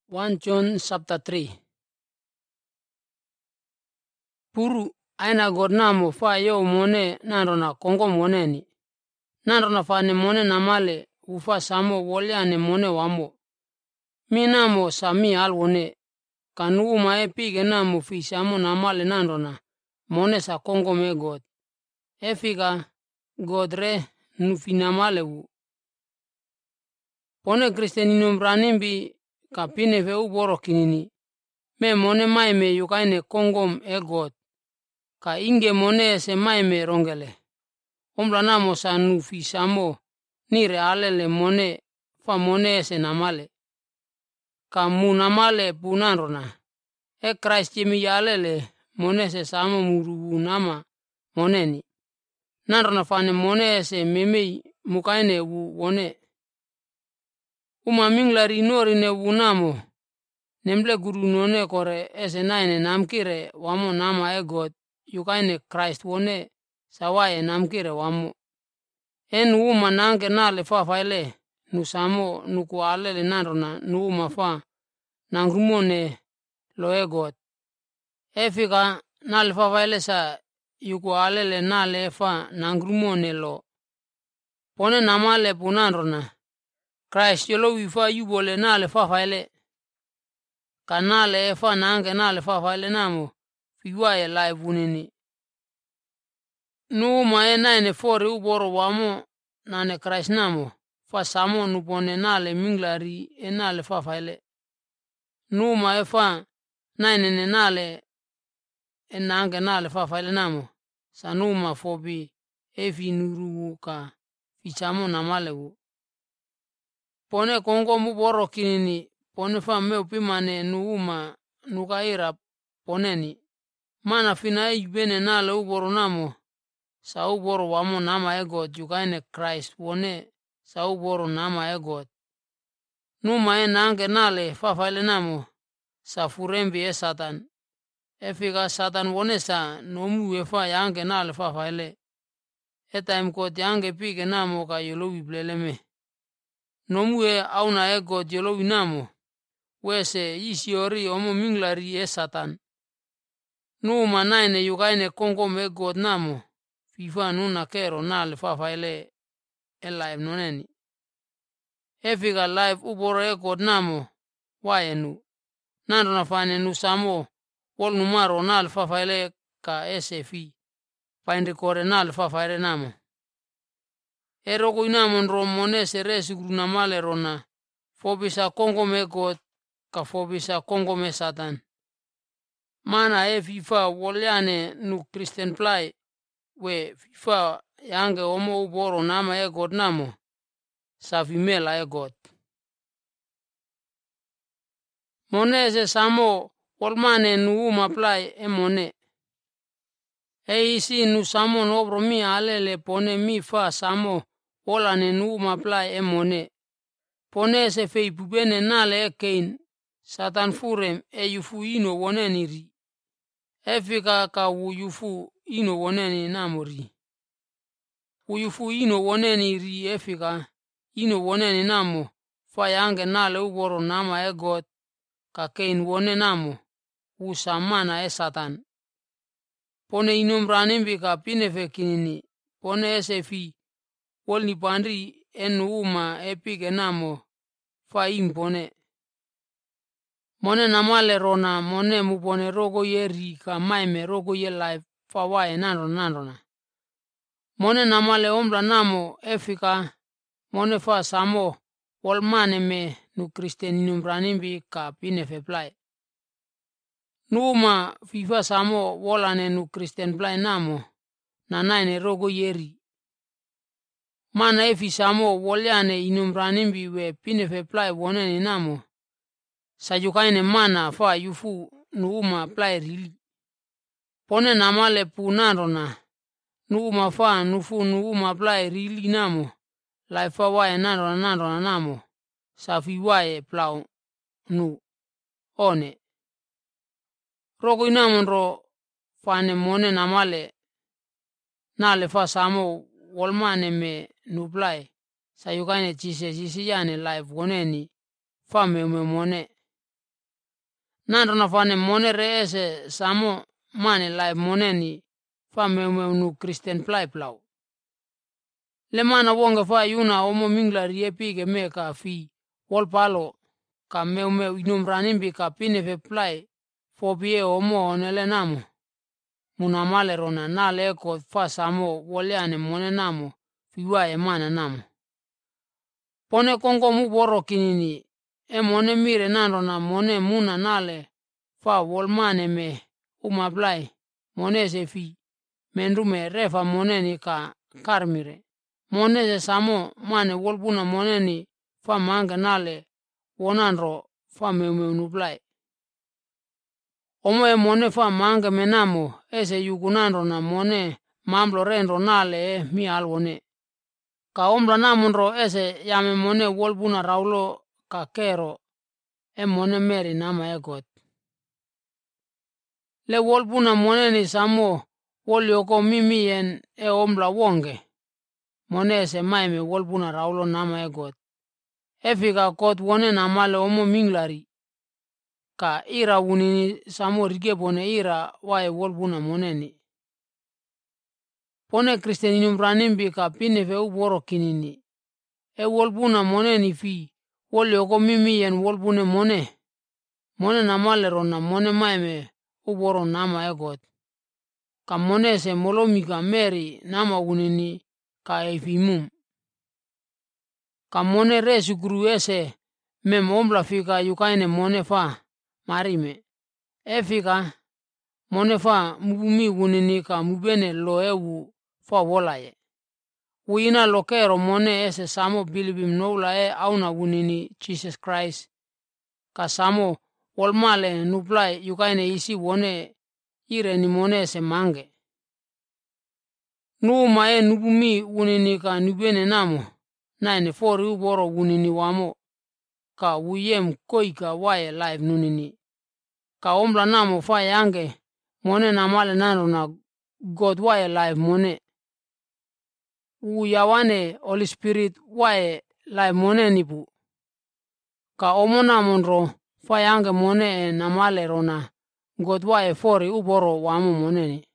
1 John chapter 3. Puru aina god namo fa yo mone nandona kongo moneni. Nandona fa ne mone namale ufa samo wolya ne mone wamo. Mi namo sami alwone. Kanu mae pige namo fi samo namale nandona. Mone sa kongo me god. Efika god re nufi namale wu. Pone kristeni nombranimbi kapine fe uboro kinini. Me mone maime yukaine kongom e god. Ka inge mone se maime rongele. Ombla namo sa nufi samo nire alele mone fa mone se namale. Ka mu namale punanrona. E Christ jemi yalele mone se samo murubu nama moneni. Nanrona fane mone se memei mukaine wu wone. Uma minglari nori ne wu namo. Nemble guru none kore ese naine namkire wamo nama e god. Yukaine Christ wone sawaye namkire wamo. En uma nanke nale fa faile. Nusamo nuku alele nanrona nuuma fa nangrumone lo e god. Efika nale fa faile sa yuku alele nale fa nangrumone lo. Pone namale punanrona. Christ yolo wifa yubole nale fa faile. Kanale fa nanke nale fa faile namo. Fiwaye lai bunini. Nuuma e naine fore uboro wamo nane Christ namo. Fa samo nupone nale minglari e nale fa faile. Nuuma e fa naine ne nale e nanke nale fa faile namo. Sa nuuma fobi e fi nuru ka fi samo namale wu. Pone kongo muboro kinini. Pone fa me upimane nuuma nukaira poneni. Mana fina yubene nale uboro namo. Sa uboro wamo nama e god yukaine Christ wone sa uboro nama e god. Numa e nanke nale fa faile namo. Sa furembi e satan. Efika satan wone sa nomu e fa yanke nale fa faile. E time kot yanke pike namo ka yolowi bleleme. Nomu e auna e god yolowi namo. Wese isi ori omo minglari e satan. Numa naine yukaine kongo me god namo. Fifa nuna kero nale fa faile e live noneni. Efika live uboro e god namo. Wae nu. Nandona fane nu samo. Wol numaro nale fa faile ka ese fi. Painde kore nale fa faile namo. E roko inamo nro mone se resi guru namale rona. Fobisa kongo me god. Ka fobisa kongo me satan. Mana e fifa wolyane nu Christian play. We fifa yange omo uboro nama e god namo. Sa fimela e god. Mone se samo wolmane nu uma play e mone. E isi nu samo nobro mi alele pone mi fa samo wolane nu uma play e mone. Pone se fei pubene nale e kein. Satan furem e yufu ino woneni ri. Efika ka wu yufu ino woneni namori. Uyufu ino woneni ri efika. Ino woneni namo. Fa yange nale uboro nama e god. Ka kein wone namo. Usamana e satan. Pone inomranimbi ka pinefe kinini. Pone ese fi. Wolni pandri enu uma epike namo. Fa impone. Mone namale rona mone mupone rogo ye ri ka maime rogo ye life fa wae nandona. Mone namale ombla namo efika. Mone fa samo wolmane me nu kristeni numbranimbi ka pinefe play. Numa fifa samo wolane nu kristen play namo. Nanaine rogo ye ri. Mana efi samo wolyane inumbranimbi we pinefe play woneni namo. Sayukaine mana fa yufu nuuma play rili. Pone namale punanrona. Nuuma fa nufu nuuma play rili namo. Lai fa wae nandona namo. Safi wae plau nu. One. Roko inamo nro fane mone namale. Nale fa samo wolmane me nu play. Sayukaine chise yane live woneni. Fa me mone. Nando na fane mone re ese samo mane live mone ni fa meu nu Christian plai plau. Le mana wonga fa yuna omo mingla riepi ke me ka fi wol palo ka meu inum ranimbi ka pine fe plai fo pie omo onele namo. Munamale rona na leko fa samo woliane mone namo fiwa e mana namo. Pone kongo mu boro kinini e mone mire nando na mone muna nale fa wolmane me umablai mone se fi mendume refa mone ni ka karmire. Mone se samo mane wolbuna mone ni fa manga nale wonanro fa meu nublai. Omo e mone fa manga menamo ese yugunanro na mone mamblo renro nale mi alwone. Ka ombla namunro ese yame mone wolbuna raulo ka kero e mone meri nama egot. Le wolbuna mone ni samo wolioko mimien e ombla wonge. Mone ese maime wolbuna raulo nama egot. Efika kot wone namale omo minglari. Ka ira unini samo rigebone ira wae wolbuna moneni. Pone Kristianinum ranimbi ka pine fe uboro kinini. E wolbuna moneni fi wolioko mimien wolbune mone. Mone namale rona mone maime uboro nama egot. Ka mone se molomika meri nama unini ka efimum. Ka mone resukuru ese mem ombla fika yukaine mone fa marime. Efika mone fa mubumi unini ka mubene lo ewu fa wolaye. Uina lokero mone ese samo bilibim noula e auna unini Jesus Christ. Ka samo wolmale nuplai yukaine isi wone ire ni mone ese mange. Numa e nubumi unini ka nubene namo. Naine fori uboro unini wamo. Ka uyem koika wae live nunini. Ka ombla namo fa yange mone namale nano na God wae live mone. Uyawane Holy Spirit wae live mone nipu. Ka omo namonro fa yange mone namale rona God wae fori uboro wamo mone ni.